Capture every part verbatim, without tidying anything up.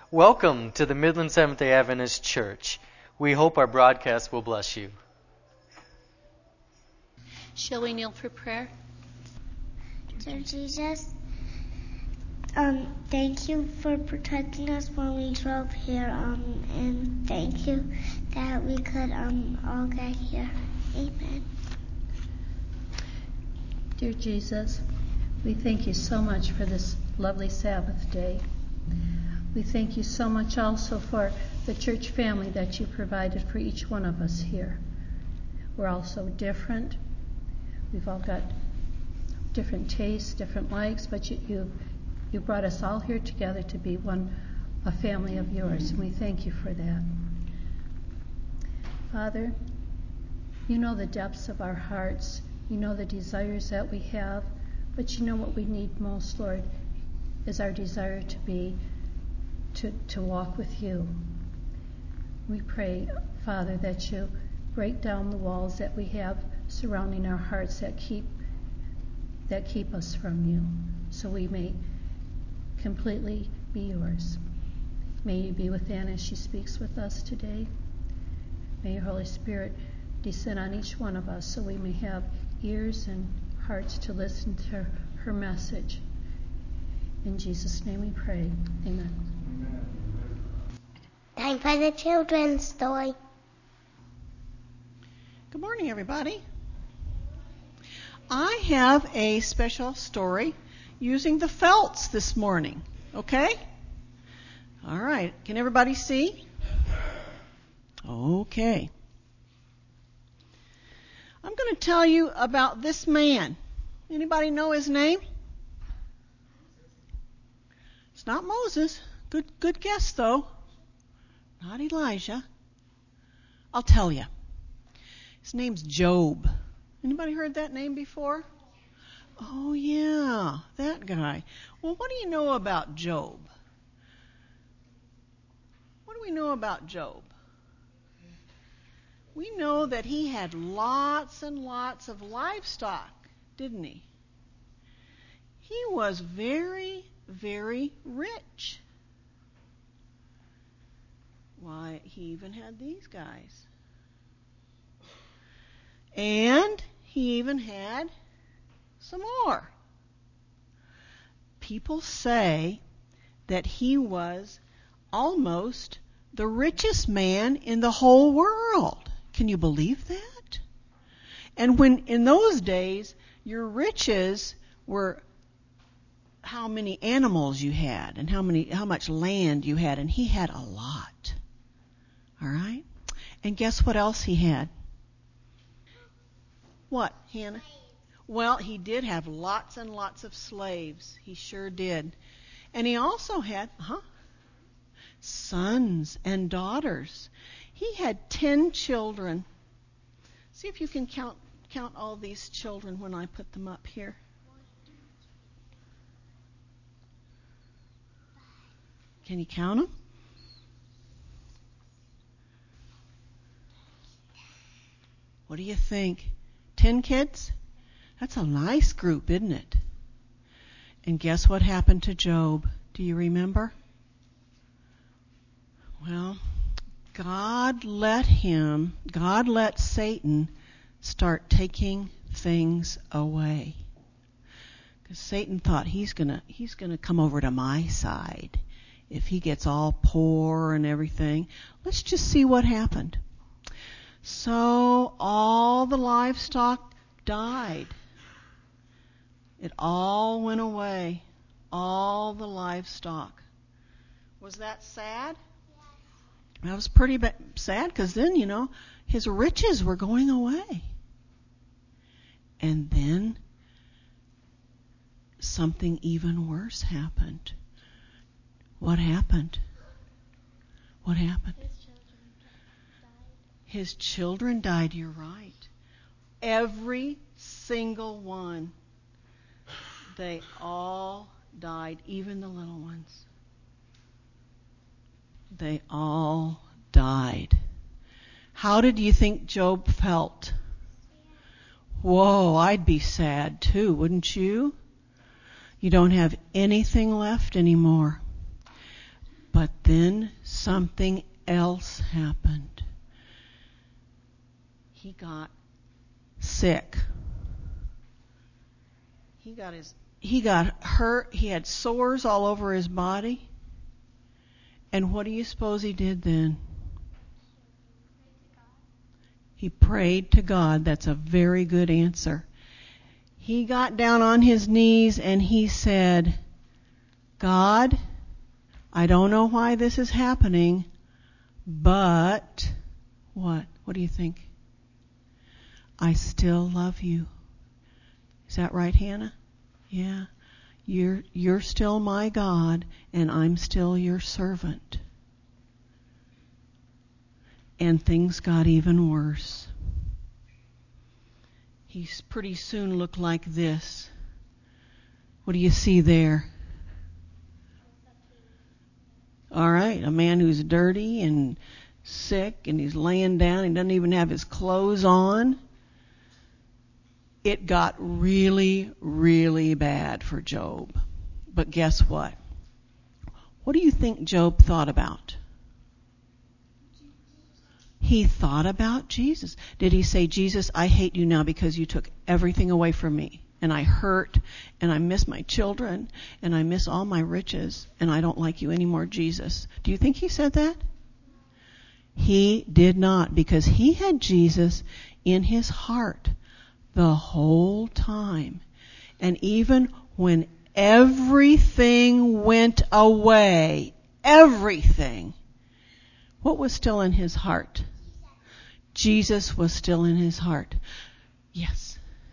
Welcome to the Midland Seventh-day Adventist Church. We hope our broadcast will bless you. Shall we kneel for prayer? Dear Jesus, um, thank you for protecting us when we drove here, um, and thank you that we could um all get here. Amen. Dear Jesus, we thank you so much for this lovely Sabbath day. We thank you so much also for the church family that you provided for each one of us here. We're all so different. We've all got different tastes, different likes, but you, you you brought us all here together to be one, a family of yours, and we thank you for that. Father, you know the depths of our hearts. You know the desires that we have, but you know what we need most, Lord, is our desire to be, to, to walk with you. We pray, Father, that you break down the walls that we have surrounding our hearts that keep that keep us from you, so we may completely be yours. May you be with Anna as she speaks with us today. May your Holy Spirit descend on each one of us so we may have ears and hearts to listen to her message. In Jesus' name we pray. Amen. Time for the children's story. Good morning, everybody. I have a special story using the felts this morning. Okay? All right. Can everybody see? Okay. I'm going to tell you about this man. Anybody know his name? It's not Moses. Good good guess, though. Not Elijah. I'll tell you. His name's Job. Anybody heard that name before? Oh, yeah, that guy. Well, what do you know about Job? What do we know about Job? We know that he had lots and lots of livestock, didn't he? He was very, very rich. Why, he even had these guys. And he even had some more. People say that he was almost the richest man in the whole world. Can you believe that? And when in those days your riches were how many animals you had and how many how much land you had, and he had a lot. All right? And guess what else he had? What, Hannah? Well, he did have lots and lots of slaves. He sure did. And he also had, huh? Sons and daughters. He had ten children. See if you can count count all these children when I put them up here. Can you count them? What do you think? Ten kids? That's a nice group, isn't it? And guess what happened to Job? Do you remember? Well, God let him, God let Satan start taking things away. Because Satan thought he's gonna he's gonna come over to my side if he gets all poor and everything. Let's just see what happened. So all the livestock died. It all went away. All the livestock. Was that sad? Yes. That was pretty ba- sad because then, you know, his riches were going away. And then something even worse happened. What happened? What happened? His children died, you're right. Every single one. They all died, even the little ones. They all died. How did you think Job felt? Whoa, I'd be sad too, wouldn't you? You don't have anything left anymore. But then something else happened. He got sick. He got his he got hurt. He had sores all over his body. And what do you suppose he did then? He prayed to God. That's a very good answer. He got down on his knees and he said, God, I don't know why this is happening, but what? What do you think? I still love you. Is that right, Hannah? Yeah. You're you're still my God, and I'm still your servant. And things got even worse. He pretty soon looked like this. What do you see there? All right, a man who's dirty and sick, and he's laying down. He doesn't even have his clothes on. It got really, really bad for Job. But guess what? What do you think Job thought about? He thought about Jesus. Did he say, Jesus, I hate you now because you took everything away from me, and I hurt, and I miss my children, and I miss all my riches, and I don't like you anymore, Jesus? Do you think he said that? He did not, because he had Jesus in his heart the whole time. And even when everything went away, everything, what was still in his heart? Jesus was still in his heart. Yes.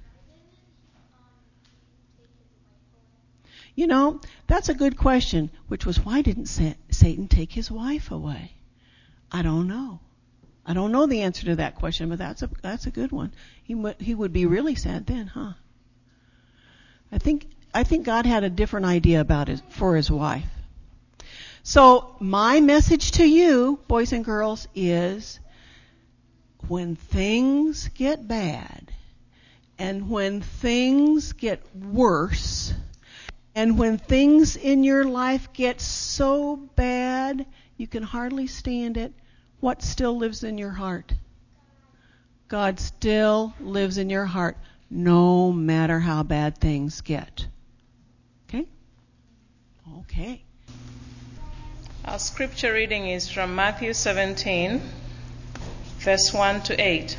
You know, that's a good question, which was, why didn't Satan take his wife away? I don't know. I don't know the answer to that question, but that's a that's a good one. He w- he would be really sad then, huh? I think I think God had a different idea about it for his wife. So my message to you, boys and girls, is when things get bad, and when things get worse, and when things in your life get so bad you can hardly stand it, what still lives in your heart? God still lives in your heart, no matter how bad things get. Okay? Okay. Our scripture reading is from Matthew seventeen, verse one to eight.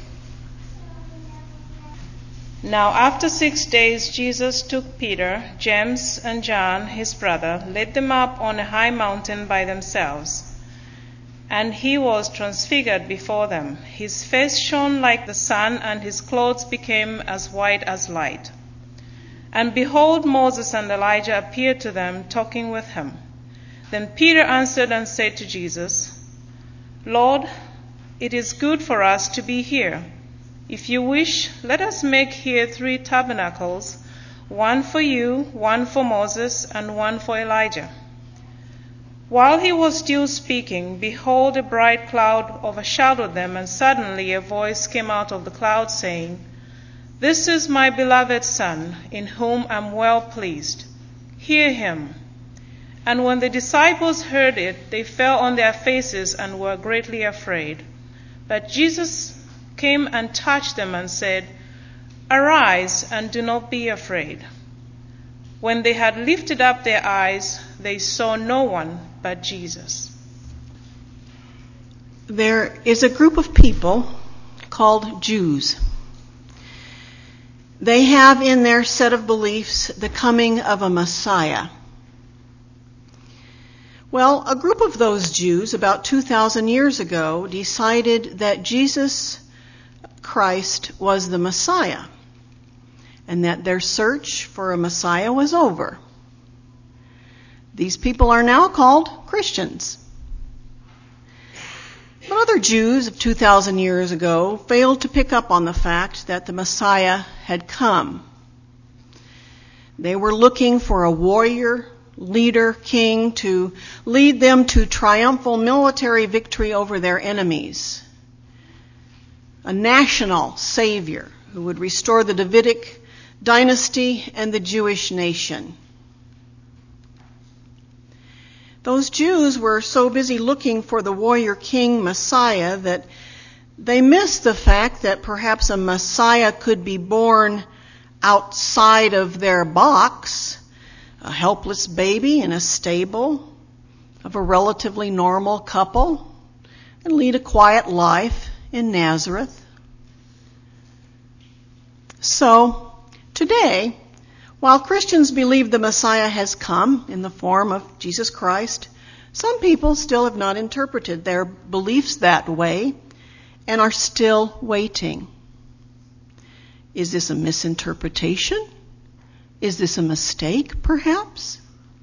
Now after six days Jesus took Peter, James, and John, his brother, led them up on a high mountain by themselves. And he was transfigured before them. His face shone like the sun, and his clothes became as white as light. And behold, Moses and Elijah appeared to them, talking with him. Then Peter answered and said to Jesus, Lord, it is good for us to be here. If you wish, let us make here three tabernacles, one for you, one for Moses, and one for Elijah. While he was still speaking, behold, a bright cloud overshadowed them, and suddenly a voice came out of the cloud saying, This is my beloved Son, in whom I am well pleased. Hear him. And when the disciples heard it, they fell on their faces and were greatly afraid. But Jesus came and touched them and said, Arise and do not be afraid. When they had lifted up their eyes, they saw no one but Jesus. There is a group of people called Jews. They have in their set of beliefs the coming of a Messiah. Well, a group of those Jews about two thousand years ago decided that Jesus Christ was the Messiah, and that their search for a Messiah was over. These people are now called Christians. But other Jews of two thousand years ago failed to pick up on the fact that the Messiah had come. They were looking for a warrior, leader, king to lead them to triumphal military victory over their enemies. A national savior who would restore the Davidic dynasty and the Jewish nation. Those Jews were so busy looking for the warrior king Messiah that they missed the fact that perhaps a Messiah could be born outside of their box, a helpless baby in a stable of a relatively normal couple, and lead a quiet life in Nazareth. So, today, while Christians believe the Messiah has come in the form of Jesus Christ, some people still have not interpreted their beliefs that way and are still waiting. Is this a misinterpretation? Is this a mistake, perhaps?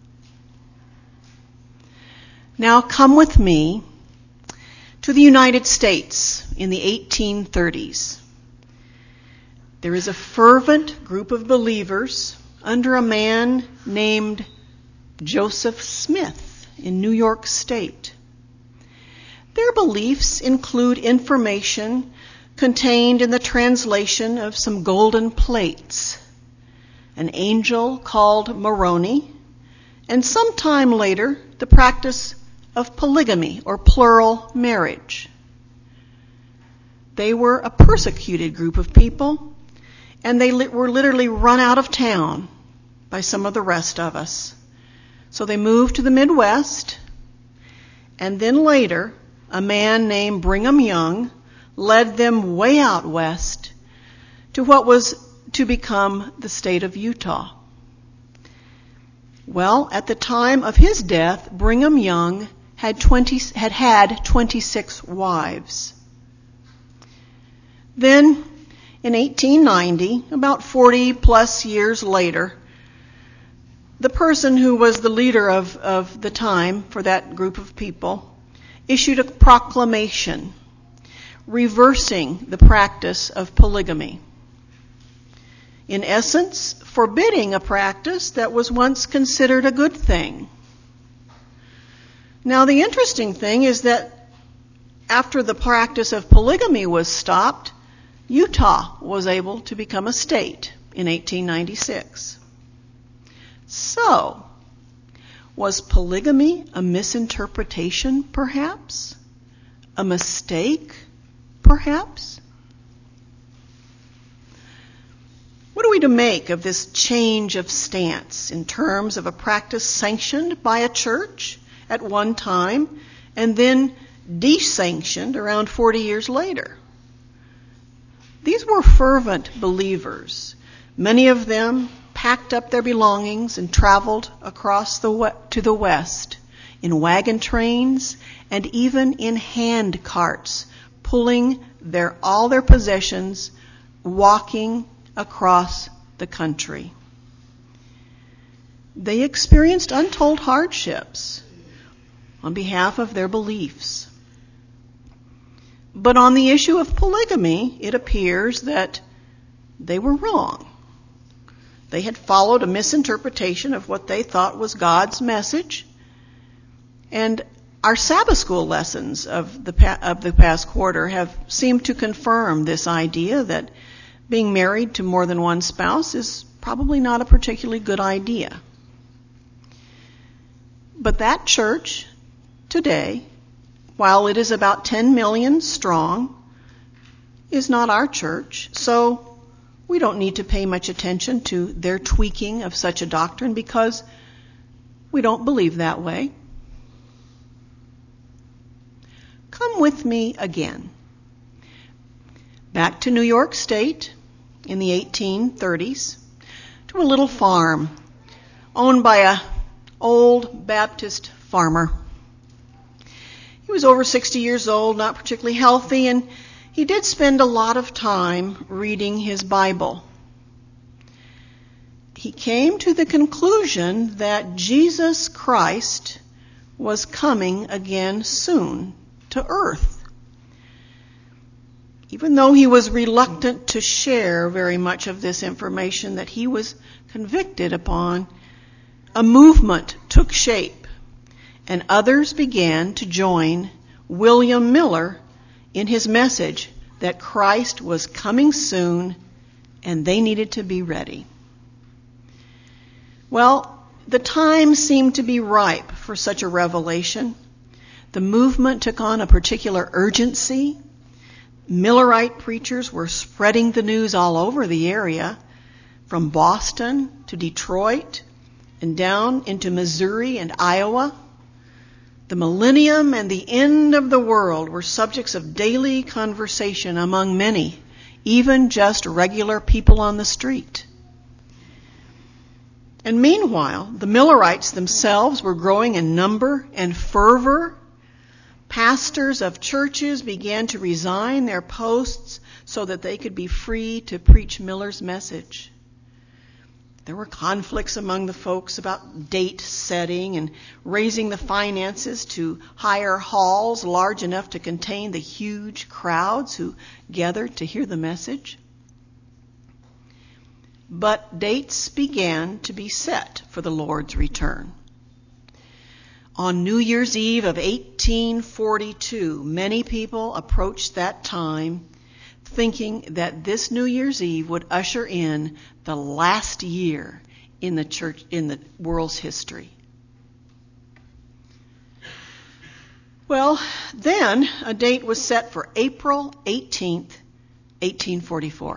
Now come with me to the United States in the eighteen thirties. There is a fervent group of believers under a man named Joseph Smith in New York State. Their beliefs include information contained in the translation of some golden plates, an angel called Moroni, and sometime later the practice of polygamy or plural marriage. They were a persecuted group of people, and they li- were literally run out of town by some of the rest of us. So they moved to the Midwest, and then later a man named Brigham Young led them way out west to what was to become the state of Utah. Well, at the time of his death, Brigham Young had twenty had had twenty-six wives. Then, in eighteen ninety, about forty plus years later, the person who was the leader of, of the time for that group of people issued a proclamation reversing the practice of polygamy. In essence, forbidding a practice that was once considered a good thing. Now, the interesting thing is that after the practice of polygamy was stopped, Utah was able to become a state in eighteen ninety-six. So, was polygamy a misinterpretation, perhaps? A mistake, perhaps? What are we to make of this change of stance in terms of a practice sanctioned by a church at one time and then desanctioned around forty years later? These were fervent believers. Many of them packed up their belongings and traveled across the to the west in wagon trains and even in hand carts, pulling their all their possessions, walking across the country. They experienced untold hardships on behalf of their beliefs. But on the issue of polygamy, it appears that they were wrong. They had followed a misinterpretation of what they thought was God's message. And our Sabbath school lessons of the pa- of the past quarter have seemed to confirm this idea that being married to more than one spouse is probably not a particularly good idea. But that church today, while it is about ten million strong, is not our church. So we don't need to pay much attention to their tweaking of such a doctrine because we don't believe that way. Come with me again. Back to New York State in the eighteen thirties, to a little farm owned by an old Baptist farmer. He was over sixty years old, not particularly healthy, and he did spend a lot of time reading his Bible. He came to the conclusion that Jesus Christ was coming again soon to earth. Even though he was reluctant to share very much of this information that he was convicted upon, a movement took shape, and others began to join William Miller in his message that Christ was coming soon and they needed to be ready. Well, the time seemed to be ripe for such a revelation. The movement took on a particular urgency. Millerite preachers were spreading the news all over the area, from Boston to Detroit and down into Missouri and Iowa. The millennium and the end of the world were subjects of daily conversation among many, even just regular people on the street. And meanwhile, the Millerites themselves were growing in number and fervor. Pastors of churches began to resign their posts so that they could be free to preach Miller's message. There were conflicts among the folks about date setting and raising the finances to hire halls large enough to contain the huge crowds who gathered to hear the message. But dates began to be set for the Lord's return. On New Year's Eve of eighteen forty-two, many people approached that time thinking that this New Year's Eve would usher in the last year in the church, in the world's history. Well, then a date was set for April eighteenth, eighteen forty-four.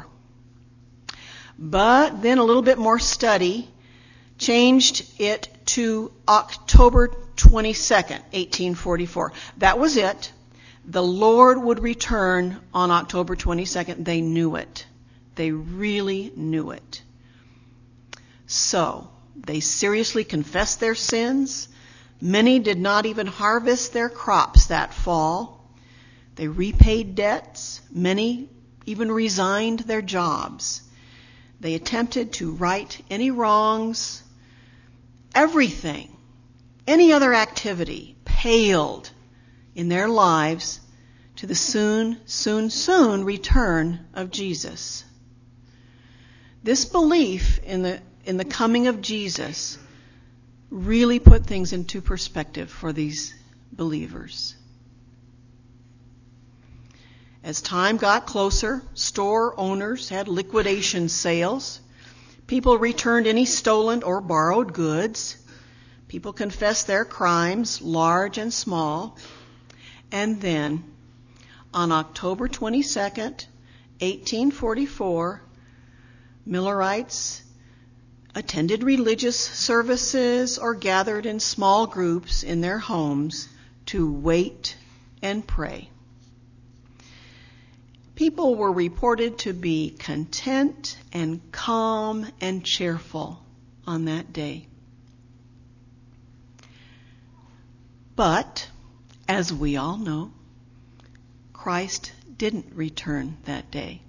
But then a little bit more study changed it to October twenty-second, eighteen forty-four. That was it. The Lord would return on October twenty-second. They knew it. They really knew it. So, they seriously confessed their sins. Many did not even harvest their crops that fall. They repaid debts. Many even resigned their jobs. They attempted to right any wrongs. Everything, any other activity, paled in their lives to the soon, soon, soon return of Jesus. This belief in the in the coming of Jesus really put things into perspective for these believers. As time got closer, store owners had liquidation sales. People returned any stolen or borrowed goods. People confessed their crimes, large and small. And then, on October twenty-second, eighteen forty-four, Millerites attended religious services or gathered in small groups in their homes to wait and pray. People were reported to be content and calm and cheerful on that day. But, as we all know, Christ didn't return that day.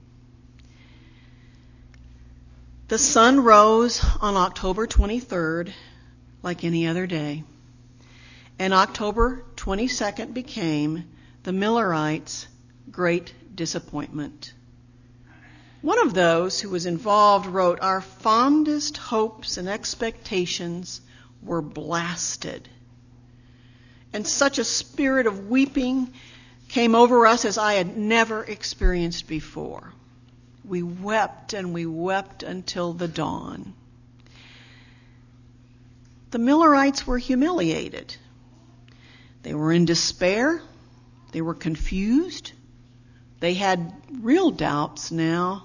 The sun rose on October twenty-third, like any other day, and October twenty-second became the Millerites' great disappointment. One of those who was involved wrote, "Our fondest hopes and expectations were blasted. And such a spirit of weeping came over us as I had never experienced before. We wept and we wept until the dawn." The Millerites were humiliated. They were in despair. They were confused. They had real doubts now.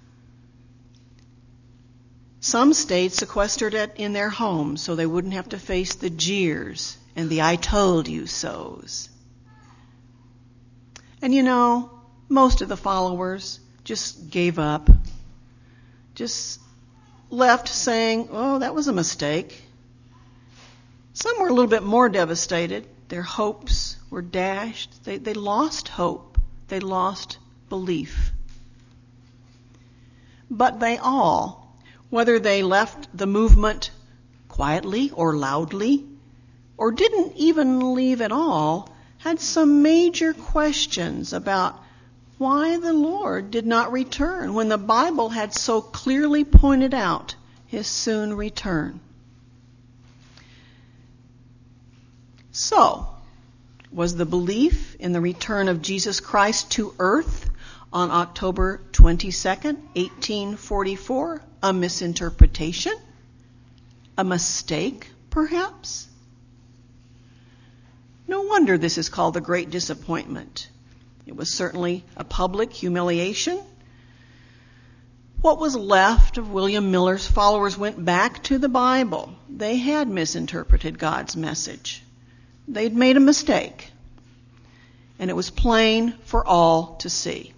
Some stayed sequestered in their homes so they wouldn't have to face the jeers and the "I told you so's." And you know, most of the followers just gave up, just left saying, "Oh, that was a mistake." Some were a little bit more devastated. Their hopes were dashed. They, they lost hope. They lost belief. But they all, whether they left the movement quietly or loudly, or didn't even leave at all, had some major questions about why the Lord did not return when the Bible had so clearly pointed out his soon return. So, was the belief in the return of Jesus Christ to earth on October twenty-second, eighteen forty-four, a misinterpretation? A mistake, perhaps? wonder this is called the Great Disappointment. It was certainly a public humiliation. What was left of William Miller's followers went back to the Bible. They had misinterpreted God's message. They'd made a mistake. And it was plain for all to see.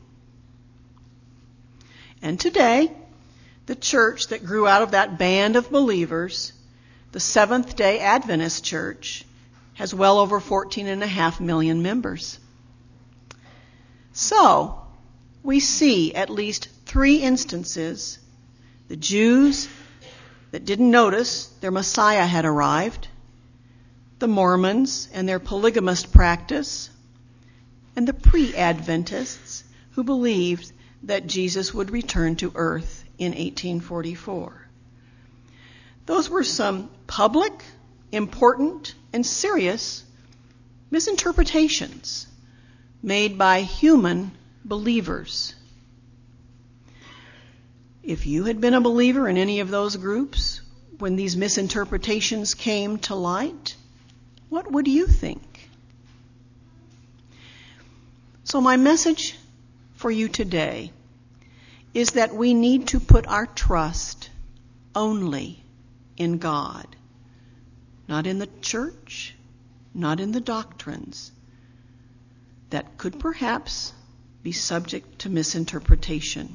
And today, the church that grew out of that band of believers, the Seventh-day Adventist Church, has well over fourteen and a half million members. So, we see at least three instances: the Jews that didn't notice their Messiah had arrived, the Mormons and their polygamist practice, and the pre-Adventists who believed that Jesus would return to earth in eighteen forty-four. Those were some public, important, and serious misinterpretations made by human believers. If you had been a believer in any of those groups when these misinterpretations came to light, what would you think? So my message for you today is that we need to put our trust only in God, not in the church, not in the doctrines that could perhaps be subject to misinterpretation.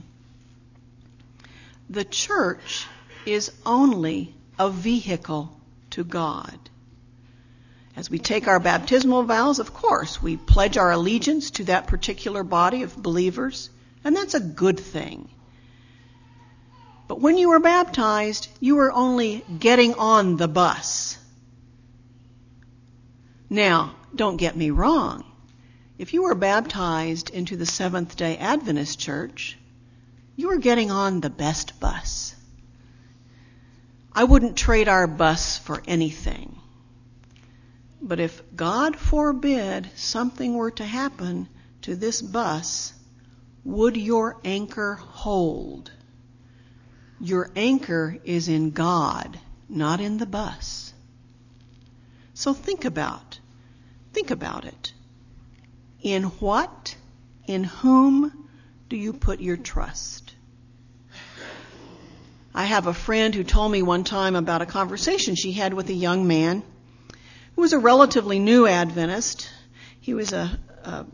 The church is only a vehicle to God. As we take our baptismal vows, of course, we pledge our allegiance to that particular body of believers, and that's a good thing. But when you are baptized, you are only getting on the bus. Now, don't get me wrong. If you are baptized into the Seventh-day Adventist Church, you are getting on the best bus. I wouldn't trade our bus for anything. But if God forbid something were to happen to this bus, would your anchor hold? Your anchor is in God, not in the bus. So think about, think about it. In what, in whom do you put your trust? I have a friend who told me one time about a conversation she had with a young man who was a relatively new Adventist. He was a, a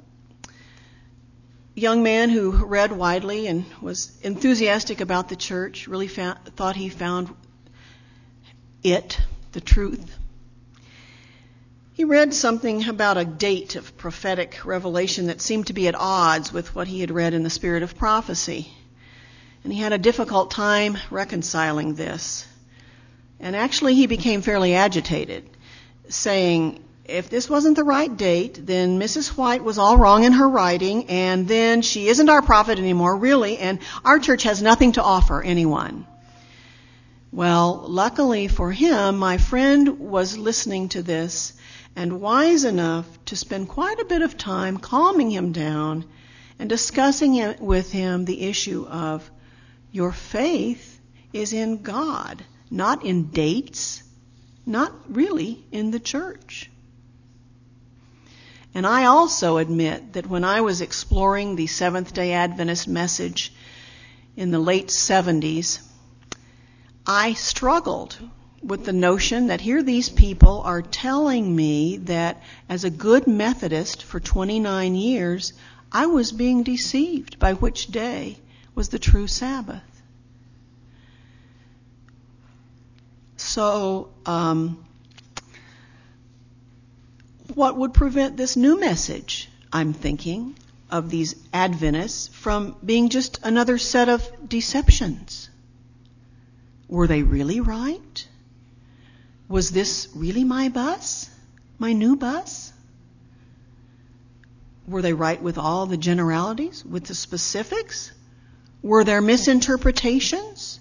young man who read widely and was enthusiastic about the church, really found, thought he found it, the truth. He read something about a date of prophetic revelation that seemed to be at odds with what he had read in the Spirit of Prophecy. And he had a difficult time reconciling this. And actually he became fairly agitated, saying, if this wasn't the right date, then Missus White was all wrong in her writing, and then she isn't our prophet anymore, really, and our church has nothing to offer anyone. Well, luckily for him, my friend was listening to this and wise enough to spend quite a bit of time calming him down and discussing it with him the issue of your faith is in God, not in dates, not really in the church. And I also admit that when I was exploring the Seventh-day Adventist message in the late seventies, I struggled with the notion that here these people are telling me that as a good Methodist for twenty-nine years, I was being deceived by which day was the true Sabbath. So, um, what would prevent this new message, I'm thinking, of these Adventists from being just another set of deceptions? Were they really right? Was this really my bus? My new bus? Were they right with all the generalities, with the specifics? Were there misinterpretations?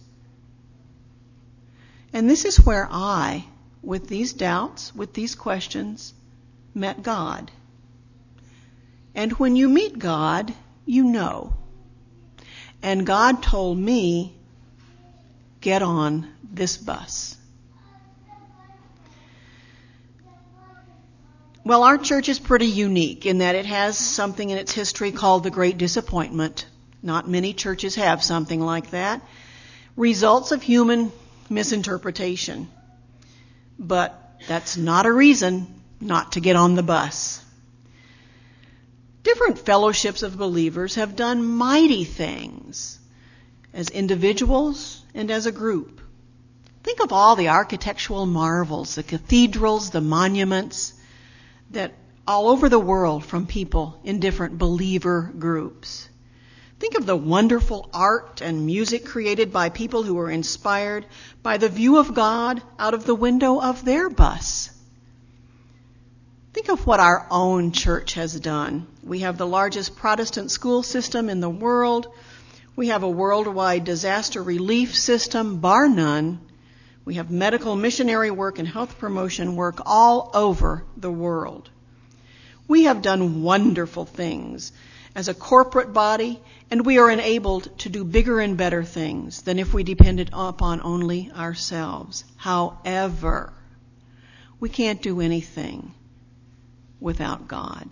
And this is where I, with these doubts, with these questions, met God. And when you meet God, you know. And God told me, get on this bus. Well, our church is pretty unique in that it has something in its history called the Great Disappointment. Not many churches have something like that. Results of human misinterpretation. But that's not a reason not to get on the bus. Different fellowships of believers have done mighty things as individuals and as a group. Think of all the architectural marvels, the cathedrals, the monuments that all over the world from people in different believer groups. Think of the wonderful art and music created by people who were inspired by the view of God out of the window of their bus. Think of what our own church has done. We have the largest Protestant school system in the world. We have a worldwide disaster relief system, bar none. We have medical missionary work and health promotion work all over the world. We have done wonderful things as a corporate body, and we are enabled to do bigger and better things than if we depended upon only ourselves. However, we can't do anything without God.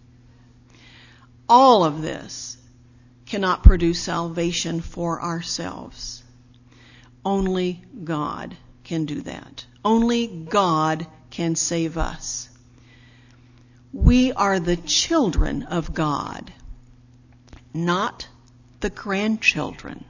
All of this cannot produce salvation for ourselves. Only God can do that. Only God can save us. We are the children of God, not the grandchildren.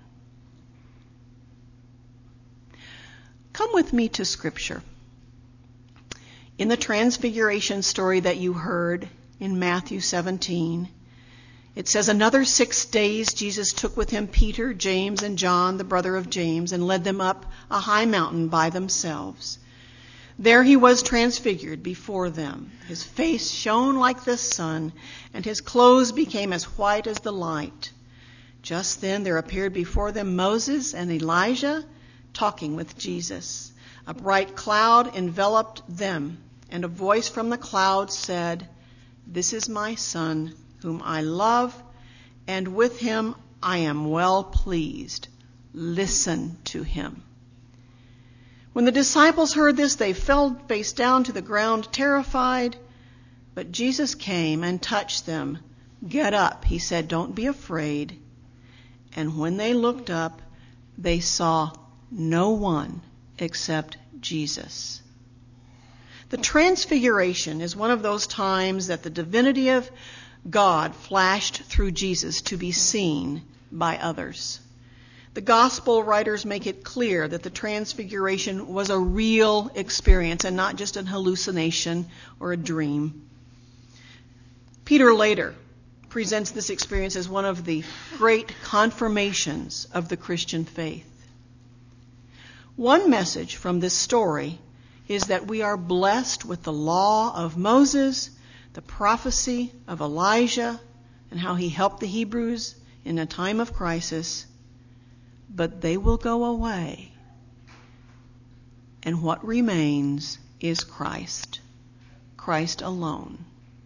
Come with me to Scripture. In the Transfiguration story that you heard in Matthew seventeen, it says, another six days Jesus took with him Peter, James, and John, the brother of James, and led them up a high mountain by themselves. There he was transfigured before them. His face shone like the sun, and his clothes became as white as the light. Just then there appeared before them Moses and Elijah talking with Jesus. A bright cloud enveloped them, and a voice from the cloud said, "This is my Son, whom I love, and with him I am well pleased. Listen to him." When the disciples heard this, they fell face down to the ground, terrified. But Jesus came and touched them. "Get up," he said, "don't be afraid." And when they looked up, they saw no one except Jesus. The Transfiguration is one of those times that the divinity of God flashed through Jesus to be seen by others. The gospel writers make it clear that the Transfiguration was a real experience and not just an hallucination or a dream. Peter later presents this experience as one of the great confirmations of the Christian faith. One message from this story is that we are blessed with the law of Moses, the prophecy of Elijah, and how he helped the Hebrews in a time of crisis. But they will go away. And what remains is Christ. Christ alone.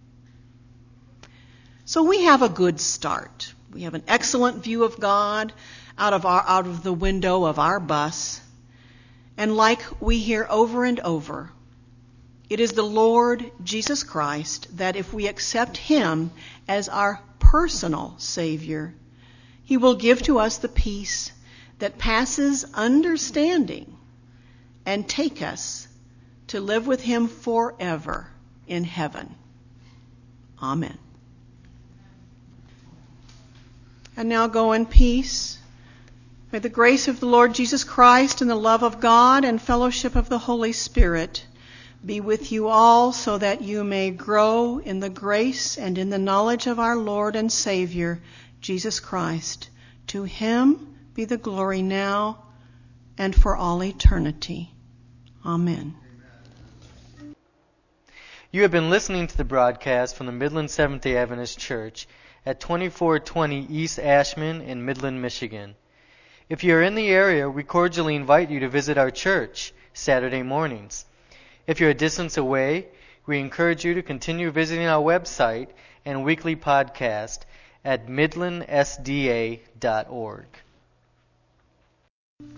So we have a good start. We have an excellent view of God out of our out of the window of our bus. And like we hear over and over, it is the Lord Jesus Christ that if we accept him as our personal Savior, he will give to us the peace that passes understanding and take us to live with him forever in heaven. Amen. And now go in peace. May the grace of the Lord Jesus Christ and the love of God and fellowship of the Holy Spirit be with you all so that you may grow in the grace and in the knowledge of our Lord and Savior, Jesus Christ. To him be the glory now and for all eternity. Amen. You have been listening to the broadcast from the Midland Seventh-day Adventist Church at twenty-four twenty East Ashman in Midland, Michigan. If you are in the area, we cordially invite you to visit our church Saturday mornings. If you're a distance away, we encourage you to continue visiting our website and weekly podcast at midland s d a dot org.